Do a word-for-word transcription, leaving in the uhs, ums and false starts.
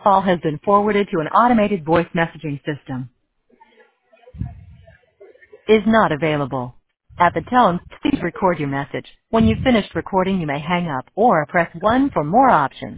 Call has been forwarded to an automated voice messaging system. Is not available. At the tone, please record your message. When you've finished recording, you may hang up or press one for more options.